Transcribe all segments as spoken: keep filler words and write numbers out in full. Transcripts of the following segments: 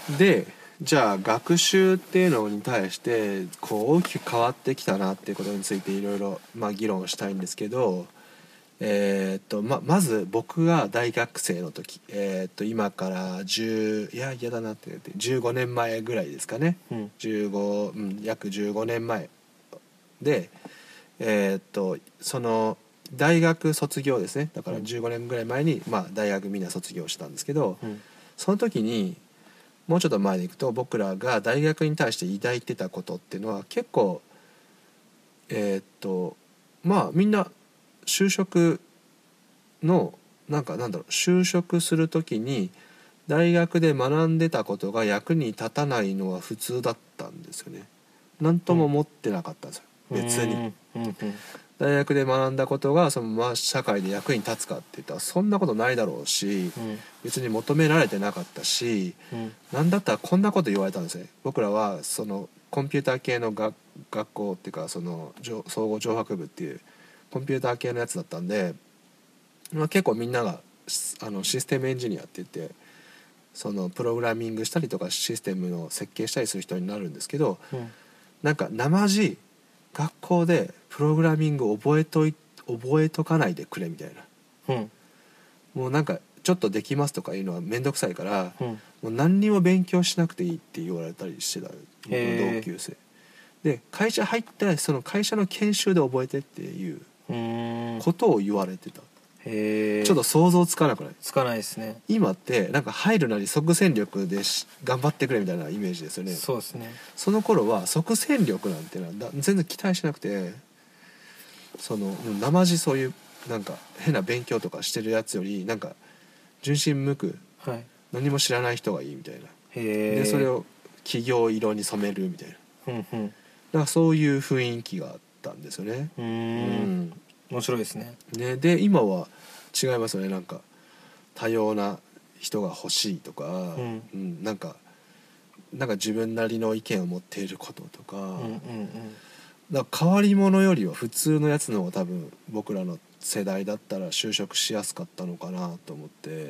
でじゃあ学習っていうのに対してこう大きく変わってきたなっていうことについていろいろまあ議論したいんですけど、えーっと ま, まず僕が大学生の時、えーっと今からじゅういや嫌だなって言ってじゅうごねんまえぐらいですかね、 うんじゅうご、うん、約じゅうごねんまえで、えーっとその大学卒業ですね、だからじゅうごねんぐらい前に、まあ、大学みんな卒業したんですけど、 うんその時にもうちょっと前でいくと僕らが大学に対して抱いてたことっていうのは結構えーっとまあみんな就職のなんかなんだろう就職する時に大学で学んでたことが役に立たないのは普通だったんですよね。なんとも思ってなかったんですよ、別に。 うんうん大学で学んだことがそのまま社会で役に立つかって言ったらそんなことないだろうし、 うん別に求められてなかったし、 うんなんだったらこんなこと言われたんですね。僕らはそのコンピューター系のが学校っていうかその総合上白部っていうコンピューター系のやつだったんで、まあ、結構みんながあのシステムエンジニアって言ってそのプログラミングしたりとかシステムの設計したりする人になるんですけど、 うんなんか生地学校でプログラミング覚えとい覚えとかないでくれみたいな、 うんもうなんかちょっとできますとかいうのは面倒くさいから、 うんもう何にも勉強しなくていいって言われたりしてたへー同級生で、会社入ったらその会社の研修で覚えてっていううんことを言われてた。 へえちょっと想像つかなくない？ つかないですね。 今ってなんか入るなり即戦力でし頑張ってくれみたいなイメージですよね。 そうですね。 その頃は即戦力なんてのはだ全然期待しなくて、そのうん生地そういうなんか変な勉強とかしてるやつよりなんか純真無垢はい。 何も知らない人がいいみたいな。 へえ。 でそれを企業色に染めるみたいな、 うんうんだからそういう雰囲気があったんですよね。 うーうんん面白いですね。 ね、で今は違いますよね。なんか多様な人が欲しいとか、 うんうん、なんかなんか自分なりの意見を持っていることとか、 うんうんだから変わり者よりは普通のやつの方が多分僕らの世代だったら就職しやすかったのかなと思って、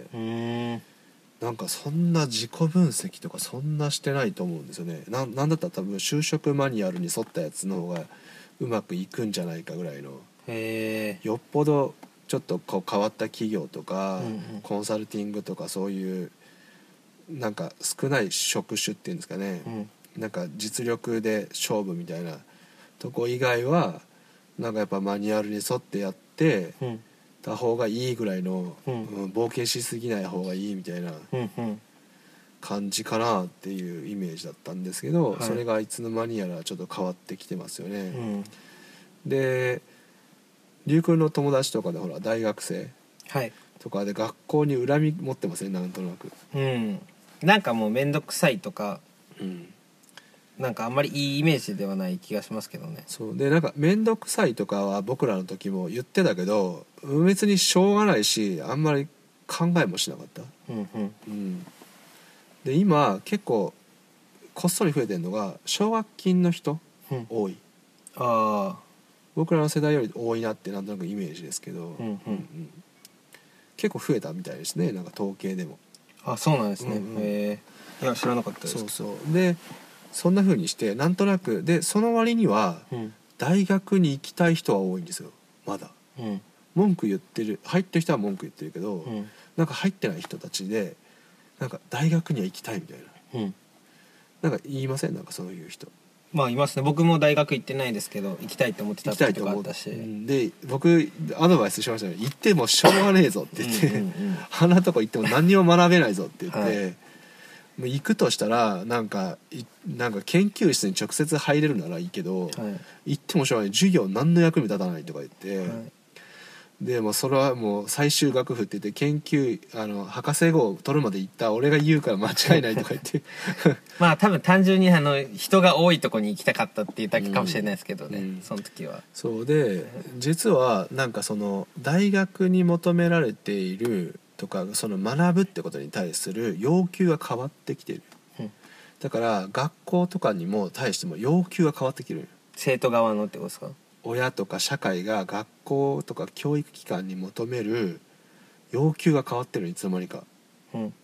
うん。うーん。 なんかそんな自己分析とかそんなしてないと思うんですよね。ななんだったら多分就職マニュアルに沿ったやつの方がうまくいくんじゃないかぐらいの、 へえ。 よっぽどちょっとこう変わった企業とか、 うんうんコンサルティングとかそういうなんか少ない職種っていうんですかね、 うんなんか実力で勝負みたいなとこ以外はなんかやっぱマニュアルに沿ってやってうんた方がいいぐらいの、 うんうん冒険しすぎない方がいいみたいなうんうん感じかなっていうイメージだったんですけど、 はいそれがいつの間にやらちょっと変わってきてますよね。 うんで龍君の友達とかでほら大学生はい。 とかで学校に恨み持ってますね、なんとなく。 うん。なんかもう面倒くさいとかうんなんかあんまりいいイメージではない気がしますけどね。 そうでなんか面倒くさいとかは僕らの時も言ってたけど別にしょうがないしあんまり考えもしなかった、 うんうんうん、で今結構こっそり増えてるのが奨学金の人うん多い。 ああ僕らの世代より多いなってなんとなくイメージですけど、 うんうんうん結構増えたみたいですね、なんか統計でも。 あそうなんですね。 うんうんへえ。いや知らなかったです。 そうそうでそんな風にしてなんとなくでその割にはうん大学に行きたい人は多いんですよまだ。 うん文句言ってる入ってる人は文句言ってるけど、 うんなんか入ってない人たちでなんか大学には行きたいみたいな、 うん。 なんか言いません？なんかそういう人まあいますね。僕も大学行ってないですけど行きたいと思ってた行きたい時と思うとかあったし。 うんで僕アドバイスしましたね。行ってもしょうがねえぞって言って、 うんうんうんあんなとこ行っても何にも学べないぞって言って、 はいもう行くとしたらなんかいなんか研究室に直接入れるならいいけど、 はい行ってもしょうがない授業何の役に立たないとか言って、 はいでもうそれはもう最終学府って言って研究あの博士号を取るまで行った俺が言うから間違いないとか言ってまあ多分単純にあの人が多いとこに行きたかったっていうだけかもしれないですけどね、 うんその時は。 そうで実はなんかその大学に求められているとかその学ぶってことに対する要求が変わってきてる、 うんだから学校とかにも対しても要求が変わってきてる。 生徒側のってことですか？ 親とか社会が学校とか教育機関に求める要求が変わってる、いつの間にか。 うん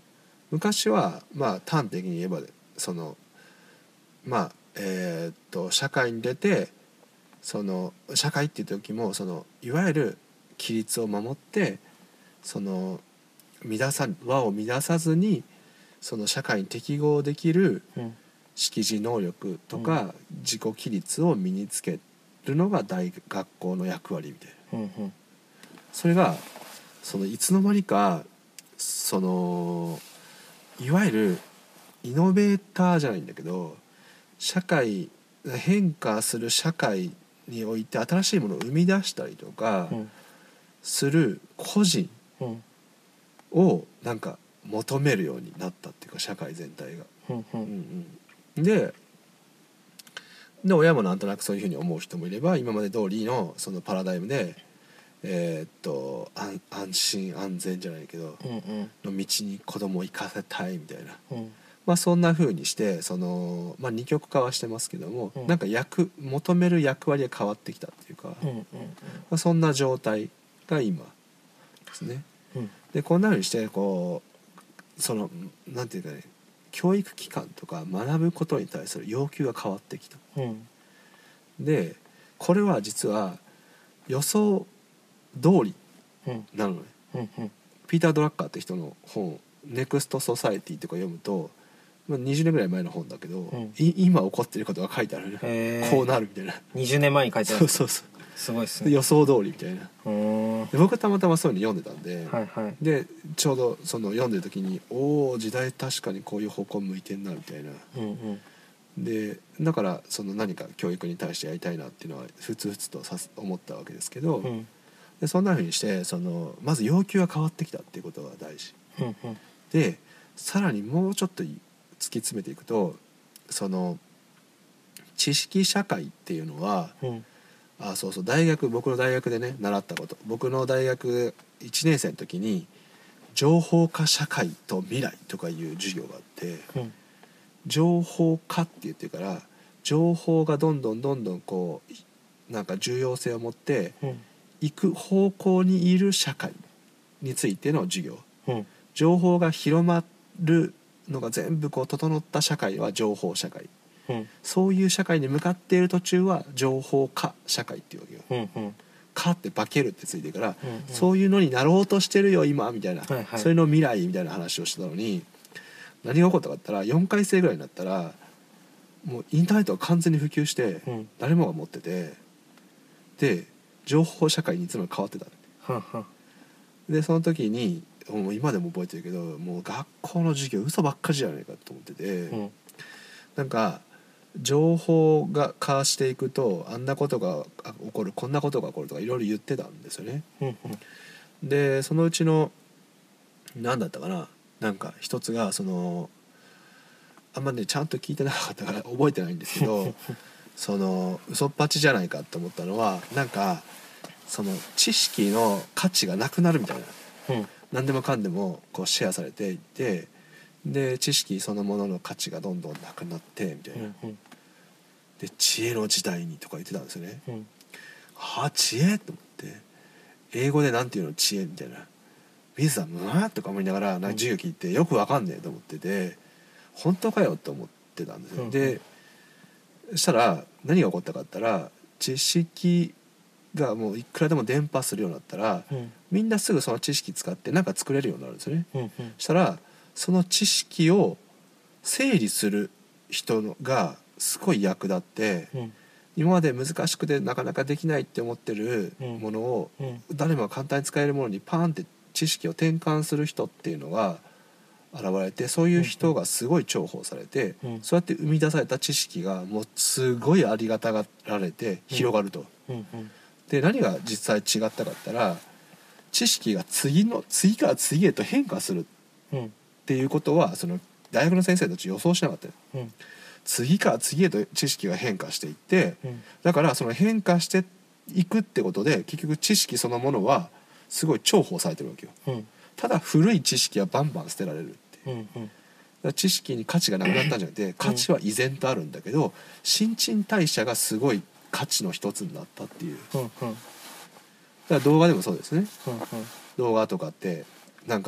昔はまあ端的に言えばそのまあえーっと社会に出てその社会っていう時もそのいわゆる規律を守ってその乱さ輪を乱さずにその社会に適合できるうん識字能力とか自己規律を身につけるのが大学校の役割みたいな。 うんうんそれがそのいつの間にかそのいわゆるイノベーターじゃないんだけど社会変化する社会において新しいものを生み出したりとかうんする個人うんをなんか求めるようになったっていうか社会全体が。 うんううんんうん、でで親もなんとなくそういうふうに思う人もいれば今まで通りのそのパラダイムでえーっと安安心安全じゃないけどうんうんの道に子供を行かせたいみたいな、 うんまあ、そんな風にしてその、まあ、二極化はしてますけども、 うんなんか役求める役割が変わってきたっていうか、まうんうんあ、そんな状態が今ですね。 うんでこんな風にしてこうそのなんていうかね教育機関とか学ぶことに対する要求が変わってきた。 うんでこれは実は予想通りうんなのね。 うんうんピーター・ドラッカーって人の本「ネクスト・ソサエティ」とか読むと、まあ、にじゅうねんぐらい前の本だけど、 んい今起こってることが書いてあるね。 へーこうなるみたいな。 にじゅうねんまえに書いてある。 そうそうそうすごいっすね。 で予想通りみたいな。 うーんで僕たまたまそういうの読んでたんで、 はいはいでちょうどその読んでる時におお時代確かにこういう方向向いてんなみたいな。 うんうんでだからその何か教育に対してやりたいなっていうのはふつふつとさす思ったわけですけど、 うんでそんな風にしてそのまず要求が変わってきたっていうことが大事うんうんで、さらにもうちょっと突き詰めていくとその知識社会っていうのはうんあそうそう大学僕の大学でね習ったこと僕の大学いちねん生の時に情報化社会と未来とかいう授業があってうん情報化って言ってるから情報がどんどんどんどんこうなんか重要性を持ってうん行く方向にいる社会についての授業うん情報が広まるのが全部こう整った社会は情報社会うんそういう社会に向かっている途中は情報化社会っていうわけよ。 うんうん化って化けるってついてるから、 うんうんそういうのになろうとしてるよ今みたいな、 はいはいそれの未来みたいな話をしてたのに何が起こったかって言ったらよんかい生ぐらいになったらもうインターネットが完全に普及してうん誰もが持っててで情報社会にいつも変わってた。 はんはんでその時にもう今でも覚えてるけどもう学校の授業嘘ばっかりじゃないかと思ってて、 うんなんか情報が化していくとあんなことが起こるこんなことが起こるとかいろいろ言ってたんですよね。 うんでそのうちの何だったかななんか一つがそのあんまねちゃんと聞いてなかったから覚えてないんですけどその嘘っぱちじゃないかと思ったのはなんかその知識の価値がなくなるみたいなうん何でもかんでもこうシェアされていってで知識そのものの価値がどんどんなくなってみたいな、 うんで知恵の時代にとか言ってたんですよね。 うんはあ知恵と思って英語でなんていうの知恵みたいなビザムーとか思いながらなんか授業聞いてよくわかんねえと思ってて本当かよと思ってたんですよ、 うんでそしたら何が起こったかって言ったら知識がもういくらでも伝播するようになったらうんみんなすぐその知識使ってなんか作れるようになるんですよね。 うんそしたらその知識を整理する人のがすごい役立ってうん今まで難しくてなかなかできないって思ってるうんものをうん誰もが簡単に使えるものにパーンって知識を転換する人っていうのが現れてそういう人がすごい重宝されてうんそうやって生み出された知識がもうすごいありがたがられて広がると。 うんうんで何が実際違ったかって言ったら知識が次の次から次へと変化するうんっていうことはその大学の先生たち予想しなかったよ。 うん次から次へと知識が変化していってうんだからその変化していくってことで結局知識そのものはすごい重宝されてるわけよ。 うんただ古い知識はバンバン捨てられるっていう、 うんうんだから知識に価値がなくなったんじゃなくて価値は依然とあるんだけど新陳代謝がすごい価値の一つになったっていう。 うんうんだから動画でもそうですね。 うん動画とかってなんか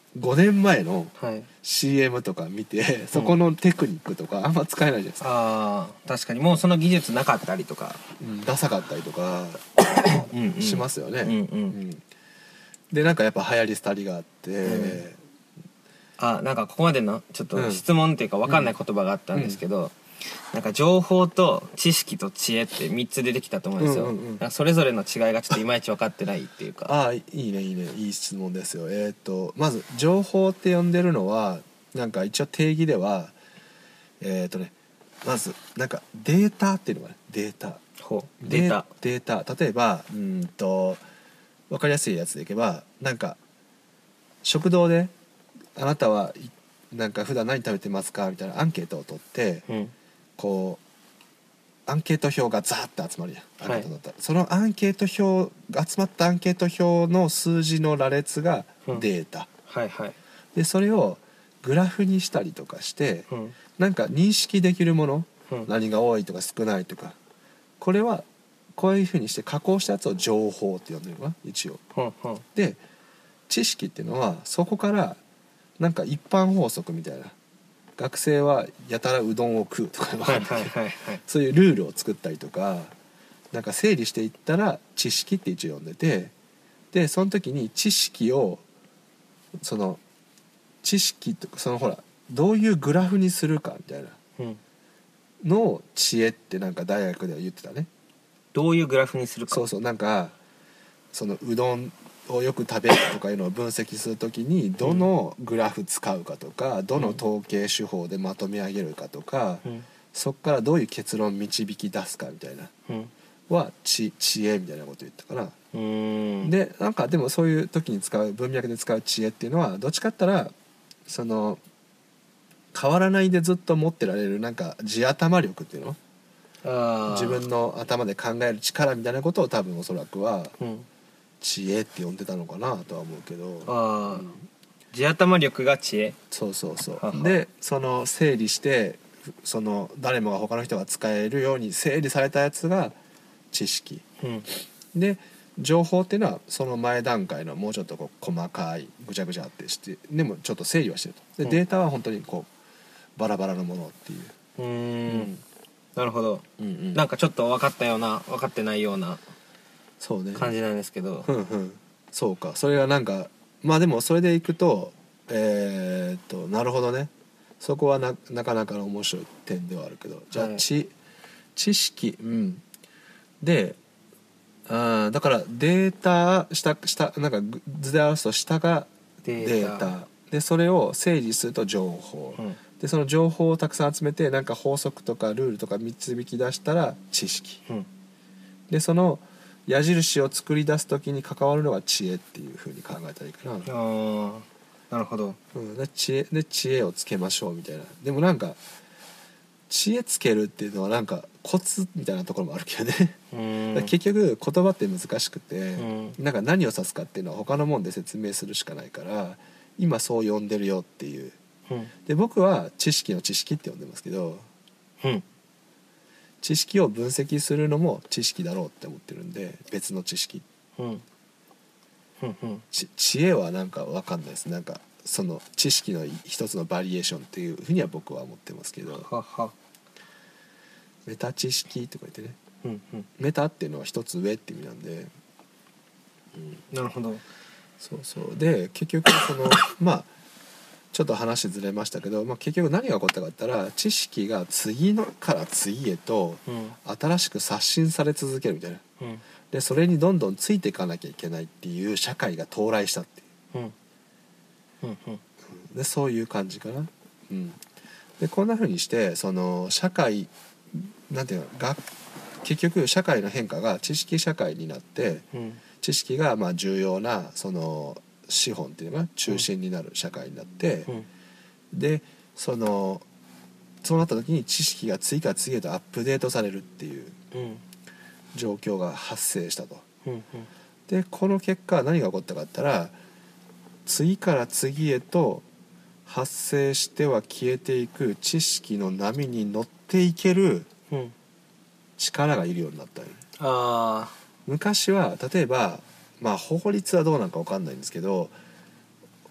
ごねんまえのはいシーエム とか見てそこのテクニックとかあんま使えないじゃないですか、 ああ確かにもうその技術なかったりとかうん、ダサかったりとかうんうんしますよね、 うんうんうんでなんかやっぱ流行り廃りがあって、 うんあなんかここまでのちょっとうん質問っていうか分かんない言葉があったんですけど、なんか情報と知識と知恵ってみっつ出てきたと思うんですよ、 うんうんうんなんかそれぞれの違いがちょっといまいち分かってないっていうかああいいねいいねいい質問ですよ。えっ、とまず情報って呼んでるのはなんか一応定義ではえっ、とねまずなんかデータっていうのがねデータほうデータデータ例えばうんと分かりやすいやつでいけばなんか食堂であなたはいなんか普段何食べてますかみたいなアンケートを取ってうんこうアンケート票がザーって集まるやんアンケートだったら、 はそのアンケート票が集まったアンケート票の数字の羅列がデータ、 はいはいでそれをグラフにしたりとかしてうんなんか認識できるもの、 うん何が多いとか少ないとかこれはこういうふうにして加工したやつを情報って呼んでるのかな一応ほんほんで知識っていうのはそこからなんか一般法則みたいな学生はやたらうどんを食うとかはいはいはいはいそういうルールを作ったりとかなんか整理していったら知識って一応呼んでてでその時に知識をその知識とかそのほらどういうグラフにするかみたいなうんのを知恵ってなんか大学では言ってたね。 どういうグラフにするかそうそうなんかそのうどんをよく食べるとかいうのを分析するときにどのグラフ使うかとかどの統計手法でまとめ上げるかとか、 うんそっからどういう結論導き出すかみたいなうんは知知恵みたいなこと言ったかな、 うーんでなんかでもそういう時に使う文脈で使う知恵っていうのはどっちかって言ったらその変わらないでずっと持ってられるなんか地頭力っていうのあー自分の頭で考える力みたいなことを多分おそらくはうん知恵って呼んでたのかなとは思うけどああ、 うん地頭力が知恵そうそうそははうでその整理してその誰もが他の人が使えるように整理されたやつが知識うんで情報っていうのはその前段階のもうちょっとこう細かいぐちゃぐちゃってしてでもちょっと整理はしてるとで、 うんデータは本当にこうバラバラのものっていううーんなるほどうんうんなんかちょっと分かったような分かってないようなそうね感じなんですけどふんふんそうかそれがなんかまあでもそれでいくとえー、っとなるほどねそこは な, なかなかの面白い点ではあるけどじゃあ、 はい知知識うんであだからデータ下下なんか図で表すと下がデデータータでそれを整理すると情報、 うんでその情報をたくさん集めてなんか法則とかルールとか導き出したら知識うんでその矢印を作り出す時に関わるのが知恵っていう風に考えたらいいかな、 あーなるほどうん、で知恵で知恵をつけましょうみたいなでもなんか知恵つけるっていうのはなんかコツみたいなところもあるけどねうーんだから結局言葉って難しくて、 うんなんか何を指すかっていうのは他のもんで説明するしかないから今そう呼んでるよっていううんで僕は知識の知識って呼んでますけどうん知識を分析するのも知識だろうって思ってるんで別の知識うんうんうんち知恵はなんか分かんないですなんかその知識の一つのバリエーションっていうふうには僕は思ってますけどははメタ知識とか言ってねうんうんメタっていうのは一つ上って意味なんで、うん、 なるほどそうそうで結局そのまあちょっと話ずれましたけど、まあ、結局何が起こったかって言ったら知識が次のから次へとうん新しく刷新され続けるみたいなうんでそれにどんどんついていかなきゃいけないっていう社会が到来したっていううんうんうんでそういう感じかな、うん、でこんな風にしてその社会なんていうのが結局社会の変化が知識社会になってうん知識がまあ重要なその資本っていうのが中心になる社会になって、 うんでそのそうなった時に知識が次から次へとアップデートされるっていううん状況が発生したと。 うんでこの結果何が起こったかって言ったら次から次へと発生しては消えていく知識の波に乗っていけるうん力がいるようになったよね。 あ昔は例えばまあ法律はどうなんか分かんないんですけど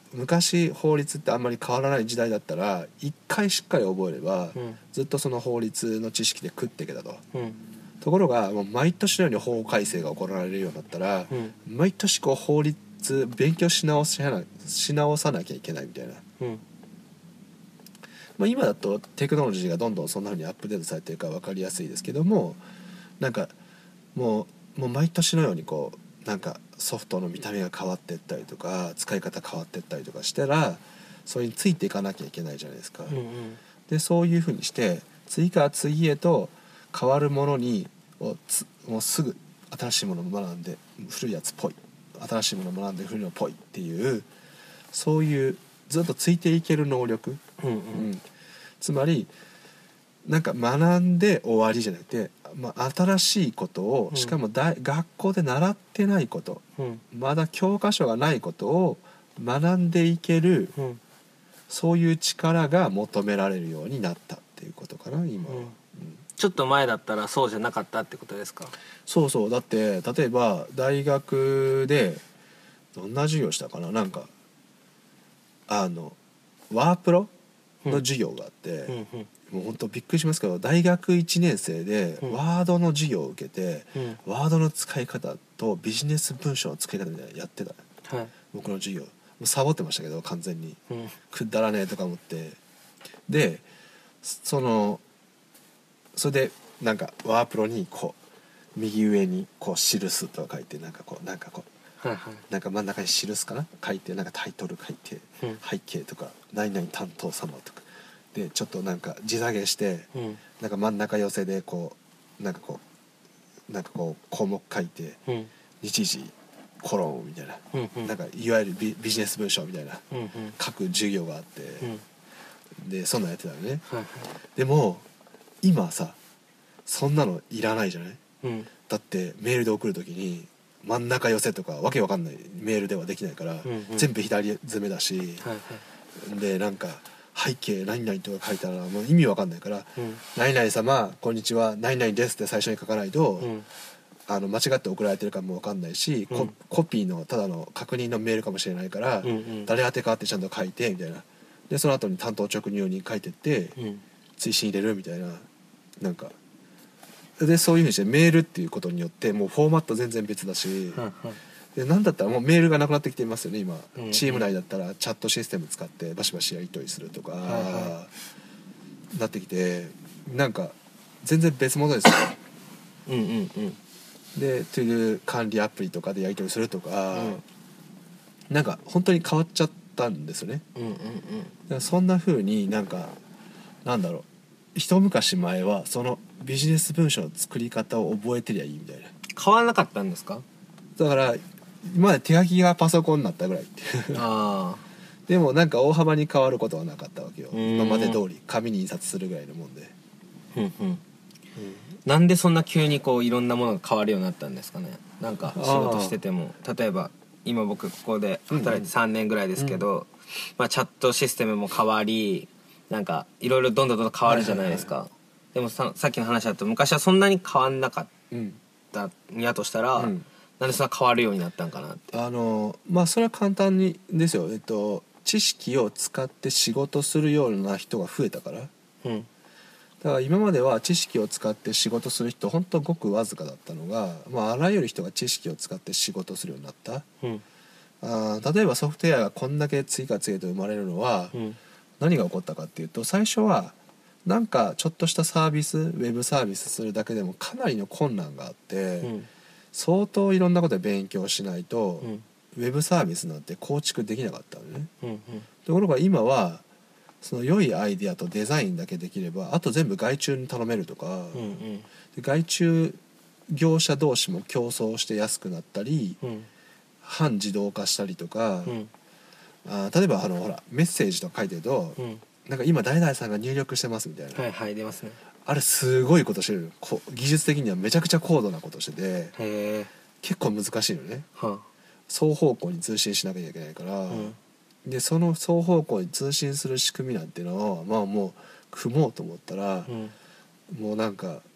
昔法律ってあんまり変わらない時代だったら一回しっかり覚えれば、 うんずっとその法律の知識で食っていけたと。 うんところがもう毎年のように法改正が行われるようになったら、 うん毎年こう法律勉強し直しなし直さなきゃいけないみたいな、 うんまあ、今だとテクノロジーがどんどんそんな風にアップデートされてるから分かりやすいですけども、なんかもうもう毎年のようにこうなんかソフトの見た目が変わっていったりとか使い方変わっていったりとかしたらそれについていかなきゃいけないじゃないですか。 うんうんでそういう風にして次から次へと変わるものにをつもうすぐ新しいものを学んで古いやつっぽい、新しいものを学んで古いのっぽいっていうそういうずっとついていける能力、 うんううんん、つまりなんか学んで終わりじゃなくて、まあ、新しいことをうんしかも大学校で習ってないこと、 うんまだ教科書がないことを学んでいけるうんそういう力が求められるようになったっていうことかな今は、 うんうんちょっと前だったらそうじゃなかったってことですか？ そうそう、だって例えば大学でどんな授業したかな、なんかあのワープロの授業があって、 うんうんもう本当びっくりしますけど大学いちねん生でうんワードの授業を受けて、 うんワードの使い方とビジネス文章の作り方みたいなのやってたはい僕の授業。もうサボってましたけど完全にうんくだらねえとか思って、でそのそれでなんかワープロにこう右上にこう記すとか書いてなんかこうなんかこうはいはいなんか真ん中に記すかな書いてなんかタイトル書いてうん背景とか何々担当様とかでちょっとなんか地下げしてうんなんか真ん中寄せでこうなんかこうなんかこう項目書いてうん日時コロンみたいな、 うんうんなんかいわゆるビ、ビジネス文章みたいなうんうん書く授業があって、 うんでそんなんやってたのね。 はいはいでも今さそんなのいらないじゃない。 うんだってメールで送る時に真ん中寄せとかわけわかんないメールではできないから、 うんうん全部左詰めだし、 はいはいでなんか背景何々とか書いたらもう意味わかんないからうん 「何々様こんにちは何々です」って最初に書かないと、 うんあの間違って送られてるかもわかんないし、 うんココピーのただの確認のメールかもしれないから、 うんうん誰宛てかってちゃんと書いてみたいな。でその後に担当直入に書いてってうん追伸入れるみたいな、なんかでそういうふうにしてメールっていうことによってもうフォーマット全然別だし、 はいはいでなんだったらもうメールがなくなってきていますよね今、 うんうんチーム内だったらチャットシステム使ってバシバシやり取りするとか、 はいはなってきてなんか全然別物ですようんうんうんでトゥードゥ管理アプリとかでやり取りするとか、 うんなんか本当に変わっちゃったんですよね。 うんうんだからそんな風になんかなんだろう一昔前はそのビジネス文書の作り方を覚えてりゃいいみたいな。 変わらなかったんですか？ だから今まで手書きがパソコンになったぐらいってあでもなんか大幅に変わることはなかったわけよ。 うん今まで通り紙に印刷するぐらいのもんで、 あうんうんなんでそんな急にこういろんなものが変わるようになったんですかね。なんか仕事してても例えば今僕ここで働いてさんねんぐらいですけど、まあ、チャットシステムも変わりなんかいろいろどんどんどんどん変わるじゃないですか、でもさ、さっきの話だと昔はそんなに変わんなかっうんたんやとしたら、 うんなんでそんな変わるようになったんかなって。 あのまあそれは簡単にですよ。えっと知識を使って仕事するような人が増えたから。 うんだから今までは知識を使って仕事する人本当ごくわずかだったのが、まあ、あらゆる人が知識を使って仕事するようになった。 うんあ例えばソフトウェアがこんだけ次から次へと生まれるのは、 うん何が起こったかっていうと最初はなんかちょっとしたサービスウェブサービスするだけでもかなりの困難があって、 うん相当いろんなことで勉強しないと、 うんウェブサービスなんて構築できなかったのね。 うんところが今はその良いアイデアとデザインだけできればあと全部外注に頼めるとか、 うんうんで外注業者同士も競争して安くなったりうん半自動化したりとか、 うんあ例えばあのほらメッセージとか書いてると、 うんなんか今誰々さんが入力してますみたいな、 はいはい出ますね。 あれすごいことしてるこ技術的にはめちゃくちゃ高度なことしててへえ結構難しいのね。 は双方向に通信しなきゃいけないから、 あうんでその双方向に通信する仕組みなんていうのをまあもう組もうと思ったら、 うんもうなんか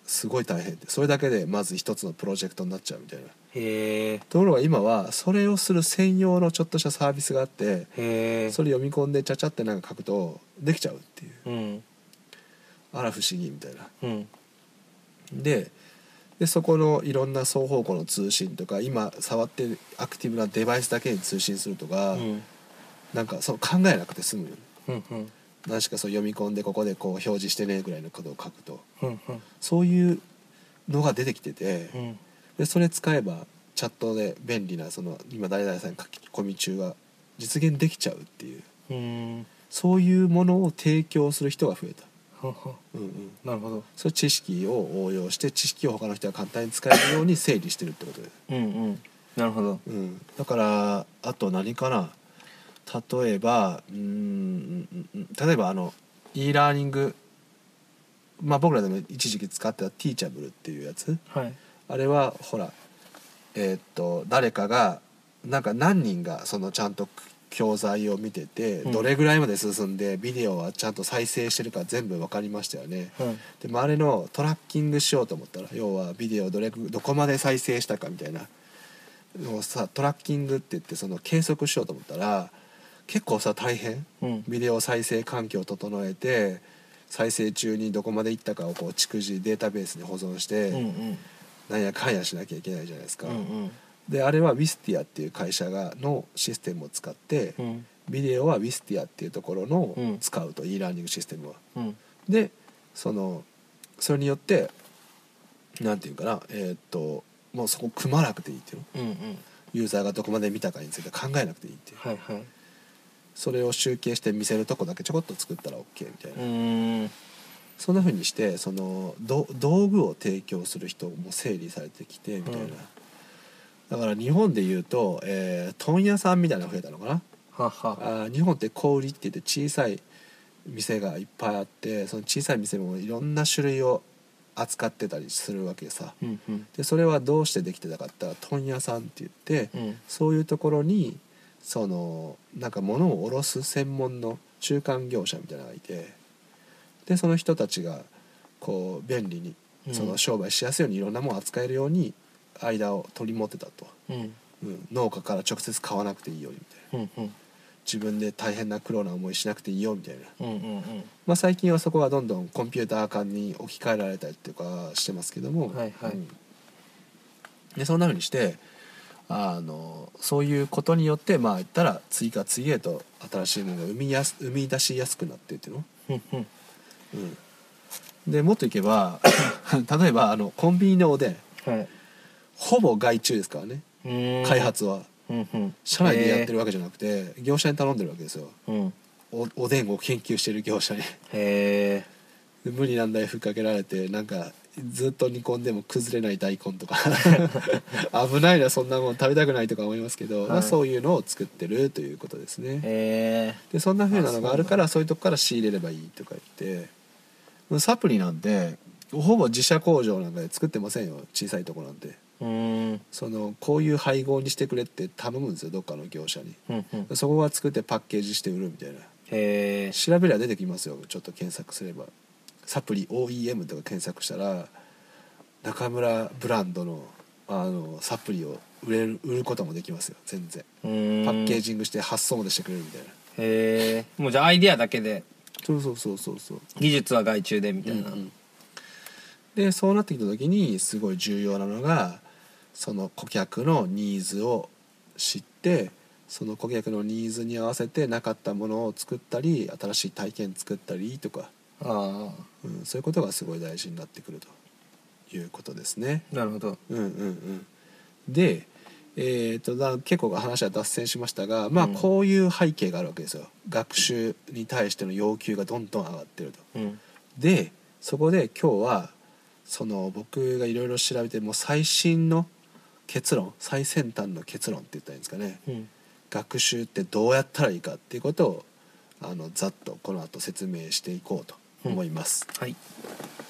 すごい大変で、それだけでまず一つのプロジェクトになっちゃうみたいな。 へえ。 ところが今はそれをする専用のちょっとしたサービスがあって、 へえ。 それ読み込んでちゃちゃってなんか書くとできちゃうっていう、 うん、 あら不思議みたいな。 うん、 ででそこのいろんな双方向の通信とか、今触ってるアクティブなデバイスだけに通信するとか、 うん、 なんかそう考えなくて済むよね。 うんうん何しかそう読み込んでここでこう表示してねぐらいのことを書くと、 うんうんそういうのが出てきてて、 うんでそれ使えばチャットで便利なその今誰々さんに書き込み中が実現できちゃうっていう、 うーん。 そういうものを提供する人が増えた。 はは。 うんうん、 なるほど。 そういう知識を応用して知識を他の人が簡単に使えるように整理してるってことで、 うんうん。なるほど。 うん、だからあと何かな、例えばうーん例えばあの e ラーニング、まあ僕らでも一時期使ってたティーチャブルっていうやつ、 はい。 あれはほらえーっと誰かがなんか何人がそのちゃんと教材を見てて、 うんどれぐらいまで進んでビデオはちゃんと再生してるか全部分かりましたよね。 はい。 でもあれのトラッキングしようと思ったら、要はビデオどれどこまで再生したかみたいなのをさトラッキングって言ってその計測しようと思ったら結構さ大変。 うん。 ビデオ再生環境を整えて再生中にどこまでいったかをこう逐次データベースに保存して、 うんうんなんやかんやしなきゃいけないじゃないですか。 うんうんであれはウィスティアっていう会社がのシステムを使って、 うん。 ビデオはウィスティアっていうところのうん使うと、e ラーニングシステムは。 うんでそのそれによってなんていうかな、えーっともうそこ組まなくていいっていうの、 うんうん。 ユーザーがどこまで見たかについて考えなくていいっていう、 はいはい。 それを集計して見せるとこだけちょこっと作ったら OK みたいな、 うーん。 そんな風にしてそのど道具を提供する人も整理されてきてみたいな、 うんだから日本でいうと、えー問屋さんみたいなのが増えたのかな。 はは。 あー日本って小売りって言って小さい店がいっぱいあって、その小さい店もいろんな種類を扱ってたりするわけさ。 うんうんでそれはどうしてできてたかって言ったら問屋さんって言って、 うんそういうところにそのなんか物を卸す専門の中間業者みたいなのがいて、でその人たちがこう便利にその商売しやすいようにいろんなものを扱えるように間を取り持ってたと、 うんうん、農家から直接買わなくていいよみたいな、 うんうん自分で大変な苦労な思いしなくていいよみたいな、 うんうんまあ、最近はそこはどんどんコンピューター化に置き換えられたりっていうかしてますけども、 はいはいうんでそんな風にしてあのそういうことによってまあ言ったら次から次へと新しいものが生みやす生み出しやすくなってっていうの、 うんうんうん、でもっといけば例えばあのコンビニのおでんはい。 ほぼ外注ですからね、 うーん。 開発はうんうん。 社内でやってるわけじゃなくて業者に頼んでるわけですよ。 うん。 お, おでんを研究してる業者にへえ。 で無理難題ふっかけられてなんかずっと煮込んでも崩れない大根とか危ないなそんなもん食べたくないとか思いますけど、 はいまあ、そういうのを作ってるということですね。 へえ。 でそんな風なのがあるからあそういうとこから仕入れればいいとか言ってサプリなんてほぼ自社工場なんかで作ってませんよ、小さいとこなんて。 うーん。 そのこういう配合にしてくれって頼むんですよ、どっかの業者に。 うんうん。 そこが作ってパッケージして売るみたいな。 へえ。 調べりゃ出てきますよ、ちょっと検索すれば。サプリ オーイーエム とか検索したら中村ブランドのあのサプリを売れる売ることもできますよ、全然。 うーん。 パッケージングして発送までしてくれるみたいな。 へえ。もうじゃあアイディアだけでそうそうそうそうそう。 技術は外注でみたいな。 うんうんでそうなってきた時にすごい重要なのがその顧客のニーズを知ってその顧客のニーズに合わせてなかったものを作ったり新しい体験作ったりとか、 あうん、そういうことがすごい大事になってくるということですね。 あ。なるほど。 うんうんうんでえー、とだ結構話は脱線しましたが、まあうんこういう背景があるわけですよ。学習に対しての要求がどんどん上がってると。 うん。 でそこで今日はその僕がいろいろ調べてもう最新の結論最先端の結論って言ったらいいんですかね、 うん。 学習ってどうやったらいいかっていうことをあのざっとこの後説明していこうと思います。 はい。